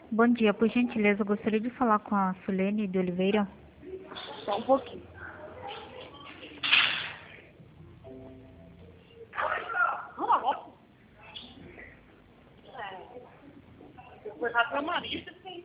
Bom dia, por gentileza, eu gostaria de falar com a Sulene de Oliveira. Só um pouquinho. Foi rápido a Marisa, sim.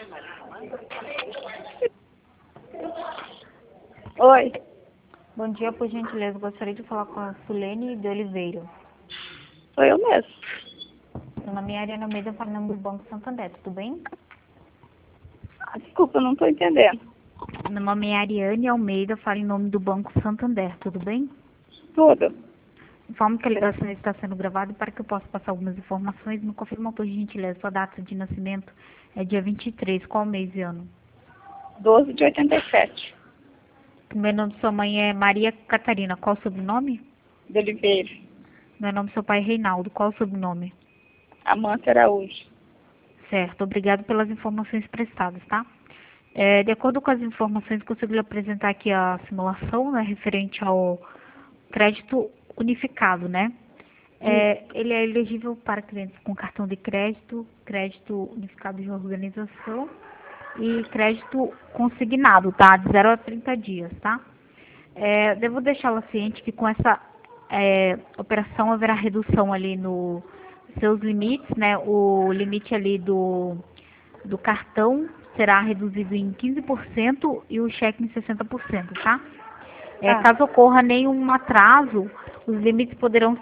Oi. Bom dia, por gentileza, eu gostaria de falar com a Sulene de Oliveira. Sou eu mesmo. Meu nome é Ariana Almeida, falo em nome do Banco Santander, tudo bem? Desculpa, eu não tô entendendo. Meu nome é Ariane Almeida, falo em nome do Banco Santander, tudo bem? Tudo. Informo que a ligação está sendo gravada e para que eu possa passar algumas informações, me confirma, por gentileza, sua data de nascimento é dia 23, qual mês e ano? 12 de 87. O primeiro nome de sua mãe é Maria Catarina, qual o sobrenome? De Oliveira. Meu nome do seu pai é Reinaldo, qual o sobrenome? Amância Araújo. Certo, obrigado pelas informações prestadas, tá? De acordo com as informações, consigo lhe apresentar aqui a simulação, né, referente ao crédito unificado, né? Ele é elegível para clientes com cartão de crédito, crédito unificado de organização e crédito consignado, tá? De 0 a 30 dias, tá? Devo deixá-la ciente que com essa operação haverá redução ali no seus limites, né? O limite ali do cartão será reduzido em 15% e o cheque em 60%, tá? Caso ocorra nenhum atraso, os limites poderão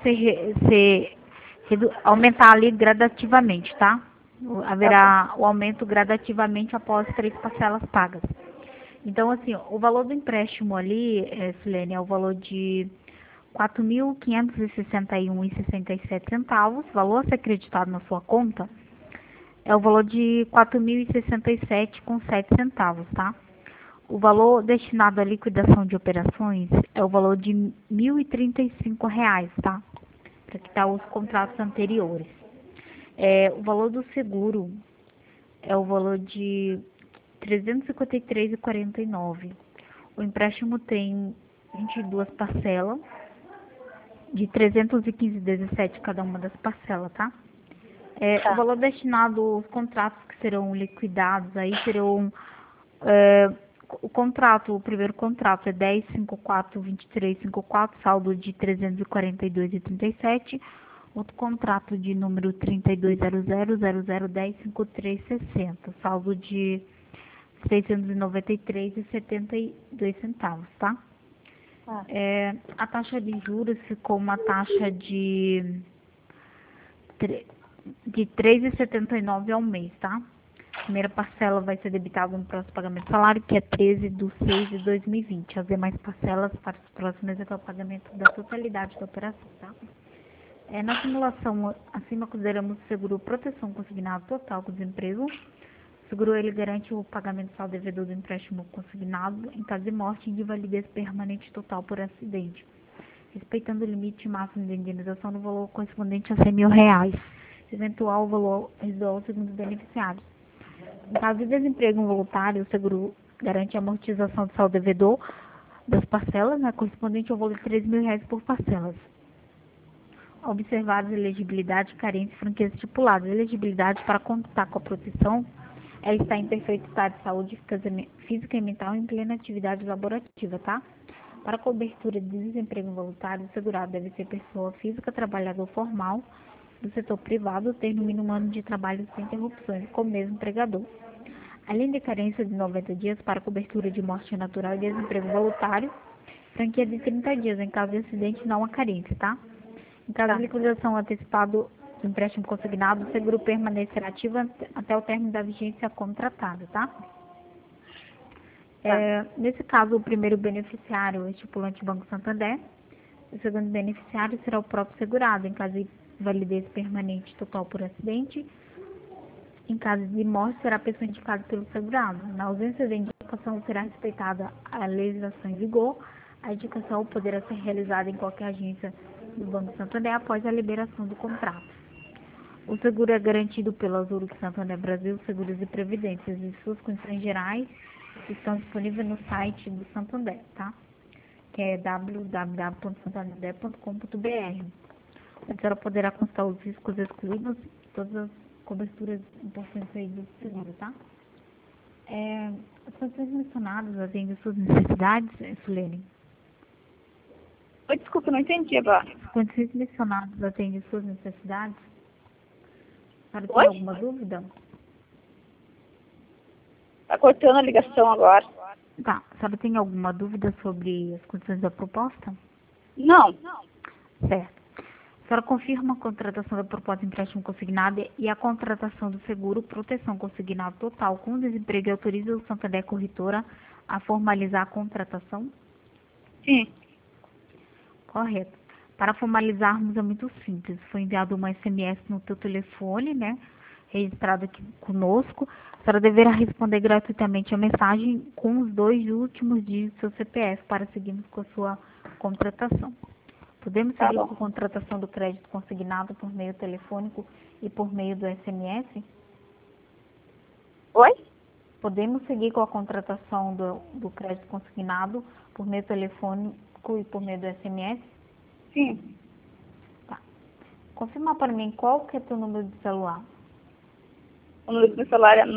aumentar ali gradativamente, tá? Haverá o aumento gradativamente após 3 parcelas pagas. Então, assim, o valor do empréstimo ali, Silene, é o valor de R$ 4.561,67. O valor a ser acreditado na sua conta é o valor de R$ 4.067,07, tá? O valor destinado à liquidação de operações é o valor de R$ 1.035, tá? Para quitar os contratos anteriores. O valor do seguro é o valor de R$ 353,49. O empréstimo tem 22 parcelas de 315,17 cada uma das parcelas, tá? O valor destinado aos contratos que serão liquidados aí serão o primeiro contrato é 10.54.23.54, saldo de 342,37. Outro contrato de número 32.00.0010.53.60, saldo de 693,72 centavos, tá? A taxa de juros ficou uma taxa de 3,79 ao mês, tá? A primeira parcela vai ser debitada no próximo pagamento do salário, que é 13/6/2020. As demais parcelas para os próximos até o pagamento da totalidade da operação, tá? Na simulação acima, consideramos o seguro proteção consignado total com desemprego. O seguro ele garante o pagamento ao devedor do empréstimo consignado em caso de morte e de invalidez permanente total por acidente, respeitando o limite máximo de indenização no valor correspondente a R$ 100.000, eventual valor residual segundo os beneficiários. Em caso de desemprego involuntário, o seguro garante a amortização do saldo devedor das parcelas, né, correspondente ao valor de R$ 3.000 por parcelas. Observadas elegibilidade, carência e franqueza estipuladas. Elegibilidade para contar com a proteção é estar em perfeito estado de saúde física e mental em plena atividade laborativa, tá? Para cobertura de desemprego involuntário, o segurado deve ser pessoa física, trabalhador formal do setor privado, ter no mínimo um ano de trabalho sem interrupções com o mesmo empregador. Além de carência de 90 dias para cobertura de morte natural e desemprego voluntário, franquia de 30 dias em caso de acidente, não há carência, tá? Em caso de liquidação antecipada do empréstimo consignado, o seguro permanecerá ativo até o término da vigência contratada, tá? Nesse caso, o primeiro beneficiário é o estipulante Banco Santander. O segundo beneficiário será o próprio segurado, em caso de validez permanente total por acidente. Em caso de morte, será a pessoa indicada pelo segurado. Na ausência da indicação, será respeitada a legislação em vigor. A indicação poderá ser realizada em qualquer agência do Banco Santander após a liberação do contrato. O seguro é garantido pela Zurich Santander Brasil Seguros e Previdências e suas condições gerais estão disponíveis no site do Santander, tá? Que é www.santander.com.br. A senhora poderá constar os riscos excluídos e todas as coberturas importantes aí do seguro, tá? As condições mencionadas atendem suas necessidades, Sulene? Oi, desculpa, não entendi agora. As condições mencionadas atendem suas necessidades? A senhora tem Oi? alguma dúvida? Tá cortando a ligação agora. Tá. A senhora tem alguma dúvida sobre as condições da proposta? Não. Certo. A senhora confirma a contratação da proposta de empréstimo consignado e a contratação do seguro proteção consignado total com desemprego e autoriza o Santander Corretora a formalizar a contratação? Sim. Correto. Para formalizarmos é muito simples. Foi enviado uma SMS no teu telefone, né? Registrado aqui conosco. A senhora deverá responder gratuitamente a mensagem com os 2 últimos dígitos do seu CPF para seguirmos com a sua contratação. Podemos Tá seguir bom. com a contratação do crédito consignado por meio telefônico e por meio do SMS? Oi? Podemos seguir com a contratação do crédito consignado por meio telefônico e por meio do SMS? Sim. Tá. Confirma para mim qual que é teu número de celular. O número do meu celular é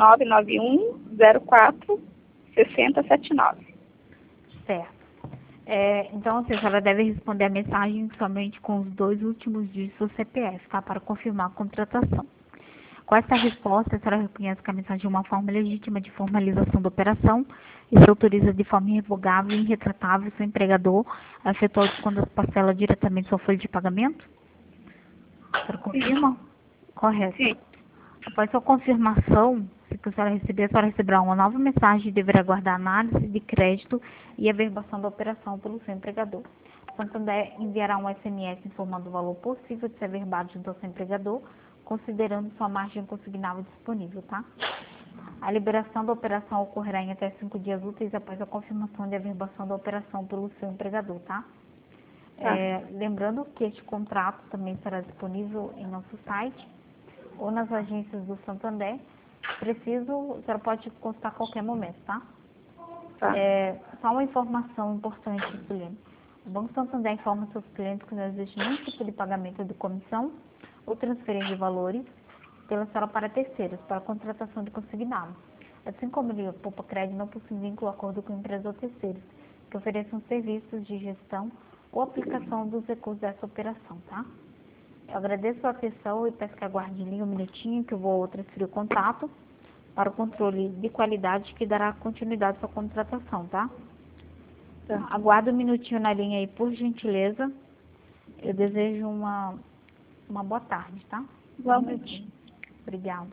99104-6079. Certo. Então, assim, a senhora deve responder a mensagem somente com os 2 últimos dígitos do CPF, tá? Para confirmar a contratação. Com essa resposta, a senhora reconhece que a mensagem é uma forma legítima de formalização da operação e se autoriza de forma irrevogável e irretratável seu empregador a efetuar quando parcela diretamente sua folha de pagamento? A senhora confirma? Correto. Sim. Após sua confirmação, se a senhora receberá uma nova mensagem e deverá aguardar a análise de crédito e averbação da operação pelo seu empregador. O Santander enviará um SMS informando o valor possível de ser averbado junto ao seu empregador, considerando sua margem consignável disponível, tá? A liberação da operação ocorrerá em até 5 dias úteis após a confirmação de averbação da operação pelo seu empregador, tá? Tá. Lembrando que este contrato também será disponível em nosso site ou nas agências do Santander. A senhora pode consultar a qualquer momento, tá? Tá. Só uma informação importante, Juliane. O Banco Santander informa seus clientes que não existe nenhum tipo de pagamento de comissão ou transferência de valores pela senhora para terceiros, para contratação de consignado. Assim como ele poupa crédito, não possui vínculo ou acordo com empresas ou terceiros que ofereçam serviços de gestão ou aplicação dos recursos dessa operação, tá? Eu agradeço a atenção e peço que aguarde em linha um minutinho que eu vou transferir o contato para o controle de qualidade que dará continuidade à sua contratação, tá? Tá. Aguarde um minutinho na linha aí, por gentileza. Eu desejo uma boa tarde, tá? Igualmente. Obrigada.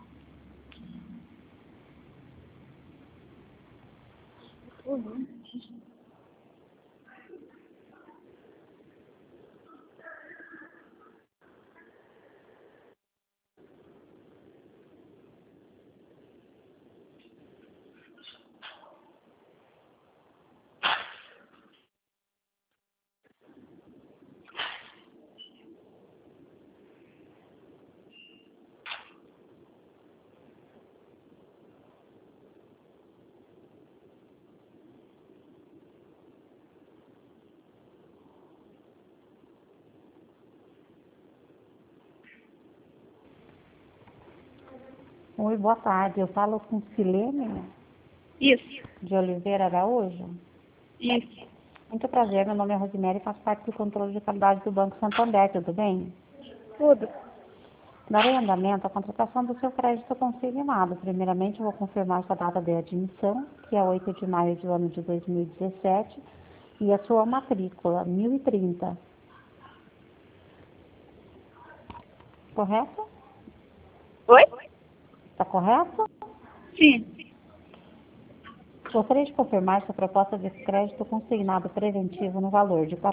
Oi, boa tarde. Eu falo com Silene Isso. de Oliveira Araújo. Isso. Muito prazer, meu nome é Rosemary e faço parte do controle de qualidade do Banco Santander, tudo bem? Tudo. Darei andamento à contratação do seu crédito consignado. Primeiramente, eu vou confirmar sua data de admissão, que é 8 de maio do ano de 2017, e a sua matrícula, 1030. Correto? Oi? Está correto? Sim. Gostaria de confirmar sua proposta de crédito consignado preventivo no valor de R$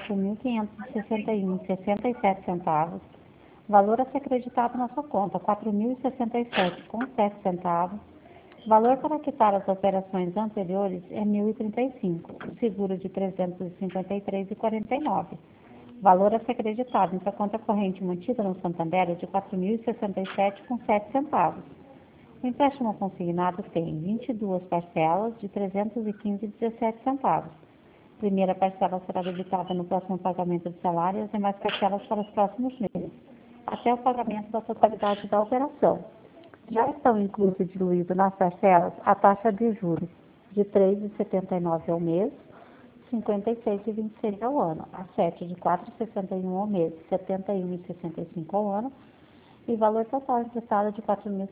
4.561,67. Valor a ser acreditado na sua conta, R$ 4.067,07. Valor para quitar as operações anteriores é R$ 1.035. Seguro de R$ 353,49. Valor a ser acreditado em sua conta corrente mantida no Santander é de R$ 4.067,07. O empréstimo consignado tem 22 parcelas de R$ 315,17. Primeira parcela será debitada no próximo pagamento de salário e as demais parcelas para os próximos meses. até o pagamento da totalidade da operação. Já estão inclusos e diluídos nas parcelas a taxa de juros de R$ 3,79 ao mês, R$ 56,26 ao ano, a 7 de R$ 4,61 ao mês, R$ 71,65 ao ano, e valor total emprestado de R$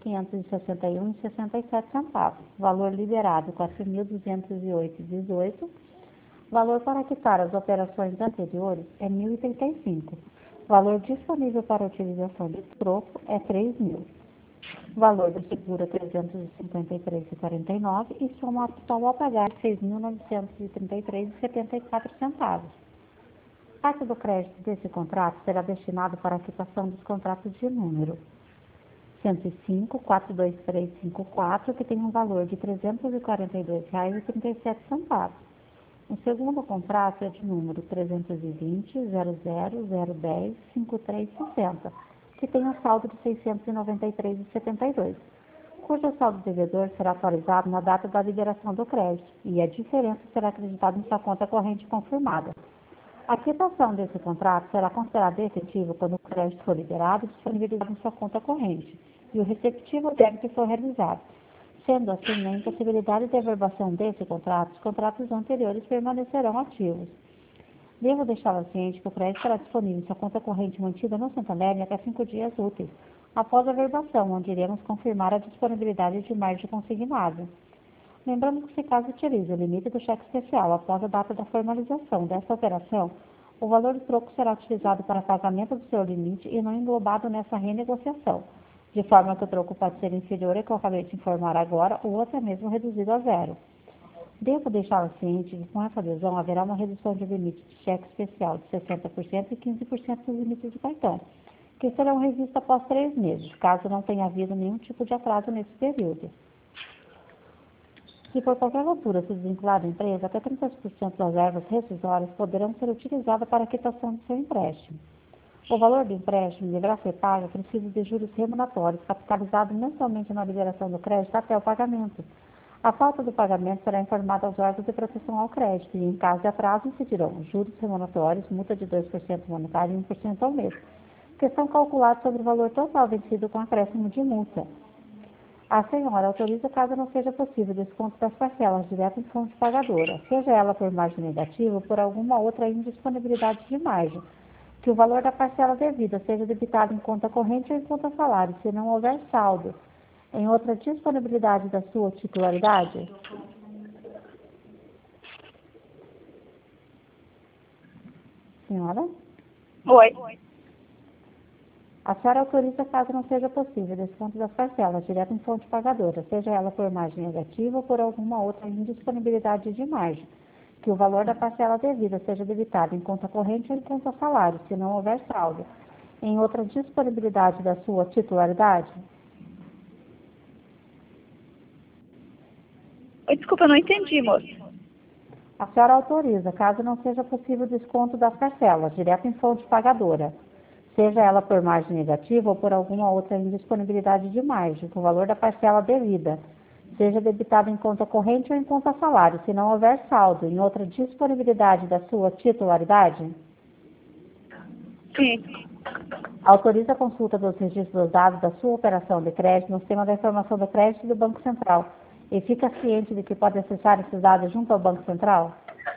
4.561,67. Valor liberado, R$ 4.208,18. Valor para quitar as operações anteriores é R$ 1.035. Valor disponível para utilização de troco é R$ 3.000. Valor do seguro é R$ 353,49 e soma total a pagar R$ 6.933,74. Parte do crédito desse contrato será destinado para a quitação dos contratos de número 105.42354, que tem um valor de R$ 342,37. O segundo contrato é de número 320.00.010.5360, que tem um saldo de R$ 693,72, cujo saldo devedor será atualizado na data da liberação do crédito e a diferença será acreditada em sua conta corrente confirmada. A quitação desse contrato será considerada efetiva quando o crédito for liberado e disponibilizado em sua conta corrente e o receptivo débito for realizado. Sendo assim, na impossibilidade de averbação desse contrato, os contratos anteriores permanecerão ativos. Devo deixá-la ciente que o crédito será disponível em sua conta corrente mantida no Santander até 5 dias úteis, após a averbação, onde iremos confirmar a disponibilidade de margem consignada. Lembrando que, se caso utilize o limite do cheque especial após a data da formalização dessa operação, o valor do troco será utilizado para pagamento do seu limite e não englobado nessa renegociação, de forma que o troco pode ser inferior ao que eu acabei de informar agora ou até mesmo reduzido a zero. Devo deixá-la ciente de que com essa adesão haverá uma redução de limite de cheque especial de 60% e 15% dos limites de cartão, que serão revistos após 3 meses, caso não tenha havido nenhum tipo de atraso nesse período. Se por qualquer altura se desvincular da empresa, até 30% das verbas rescisórias poderão ser utilizadas para a quitação do seu empréstimo. O valor do empréstimo deverá ser pago a princípio de juros remuneratórios, capitalizados mensalmente na liberação do crédito até o pagamento. A falta do pagamento será informada aos órgãos de proteção ao crédito e, em caso de atraso, incidirão juros remuneratórios, multa de 2% monetário e 1% ao mês, que são calculados sobre o valor total vencido com acréscimo de multa. A senhora autoriza, caso não seja possível, desconto das parcelas direto em fonte pagadora, seja ela por margem negativa ou por alguma outra indisponibilidade de margem, que o valor da parcela devida seja debitado em conta corrente ou em conta salário, se não houver saldo, em outra disponibilidade da sua titularidade? Senhora? Oi. A senhora autoriza, caso não seja possível, desconto das parcelas direto em fonte pagadora, seja ela por margem negativa ou por alguma outra indisponibilidade de margem, que o valor da parcela devida seja debitado em conta corrente ou em conta salário, se não houver saldo, em outra disponibilidade da sua titularidade? Oi, desculpa, eu não entendi, moço. A senhora autoriza, caso não seja possível desconto das parcelas direto em fonte pagadora, seja ela por margem negativa ou por alguma outra indisponibilidade de margem, que o valor da parcela devida seja debitado em conta corrente ou em conta salário, se não houver saldo, em outra disponibilidade da sua titularidade? Sim. Autoriza a consulta dos registros dos dados da sua operação de crédito no sistema da informação do crédito do Banco Central e fica ciente de que pode acessar esses dados junto ao Banco Central?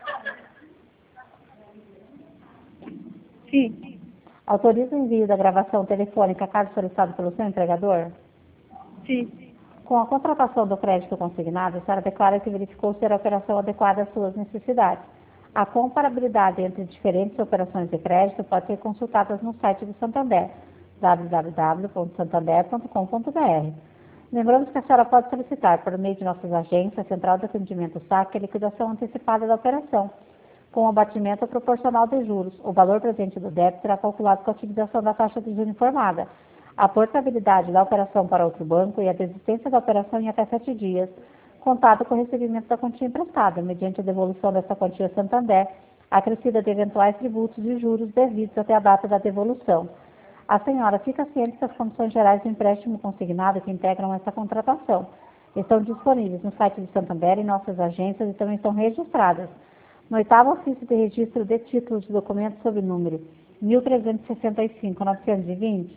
Sim. Autoriza o envio da gravação telefônica caso solicitado pelo seu empregador? Sim. Com a contratação do crédito consignado, a senhora declara que verificou ser a operação adequada às suas necessidades. A comparabilidade entre diferentes operações de crédito pode ser consultada no site do Santander, www.santander.com.br. Lembramos que a senhora pode solicitar, por meio de nossas agências, Central de Atendimento SAC, a liquidação antecipada da operação, com abatimento proporcional de juros. O valor presente do débito será calculado com a utilização da taxa de juros informada, a portabilidade da operação para outro banco e a desistência da operação em até 7 dias, contado com o recebimento da quantia emprestada, mediante a devolução dessa quantia ao Santander, acrescida de eventuais tributos e juros devidos até a data da devolução. A senhora fica ciente das condições gerais do empréstimo consignado que integram essa contratação. Estão disponíveis no site do Santander e nossas agências e também estão registradas no 8º ofício de registro de títulos de documentos sob número 1.365.920.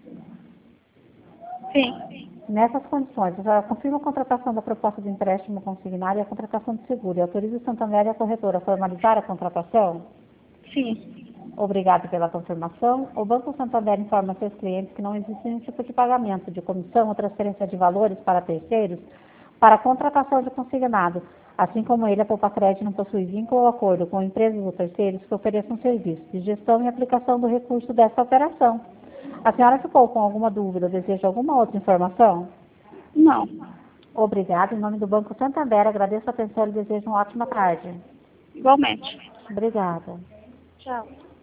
Sim. Nessas condições, a senhora confirma a contratação da proposta de empréstimo consignado e a contratação de seguro e autoriza o Santander e a corretora a formalizar a contratação? Sim. Obrigado pela confirmação. O Banco Santander informa seus clientes que não existe nenhum tipo de pagamento de comissão ou transferência de valores para terceiros para a contratação de consignado, assim como ele, a Poupacred, não possui vínculo ou acordo com empresas ou terceiros que ofereçam serviços de gestão e aplicação do recurso dessa operação. A senhora ficou com alguma dúvida ou deseja alguma outra informação? Não. Obrigada. Em nome do Banco Santander, agradeço a atenção e desejo uma ótima tarde. Igualmente. Obrigada. Tchau.